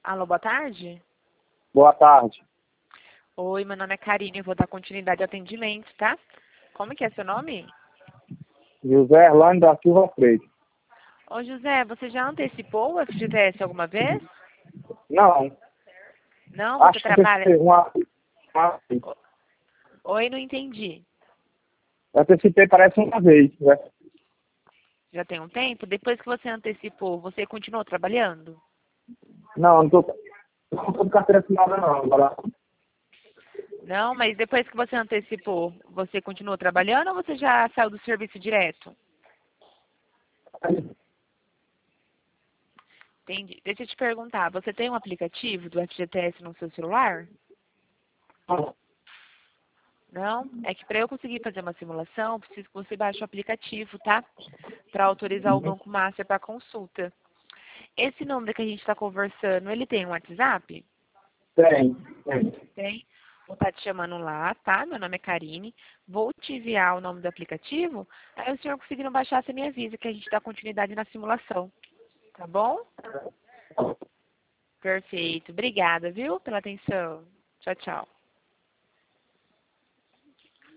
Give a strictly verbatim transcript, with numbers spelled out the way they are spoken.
Alô, boa tarde? Boa tarde. Oi, meu nome é Karine, eu vou dar continuidade ao atendimento, tá? Como que é seu nome? José Erlânio da Silva Freire. Ô, José, você já antecipou o F G T S alguma vez? Não, Não, você acho que trabalha... antecipei uma, uma... Oi, não entendi. Antecipei parece uma vez, né? Já tem um tempo? Depois que você antecipou, você continuou trabalhando? Não, não tô, não tô com carteira assinada não. Agora, Não, mas depois que você antecipou, você continuou trabalhando ou você já saiu do serviço direto? Entendi. Deixa eu te perguntar, você tem um aplicativo do F G T S no seu celular? Não? É que para eu conseguir fazer uma simulação, preciso que você baixe o aplicativo, tá? Para autorizar o Banco Master para consulta. Esse número que a gente está conversando, ele tem um WhatsApp? tem, tem. Tem. Vou estar te chamando lá, tá? Meu nome é Karine. Vou te enviar o nome do aplicativo. Aí o senhor conseguindo baixar, você me avisa que a gente dá continuidade na simulação. Tá bom? Perfeito. Obrigada, viu, pela atenção. Tchau, tchau.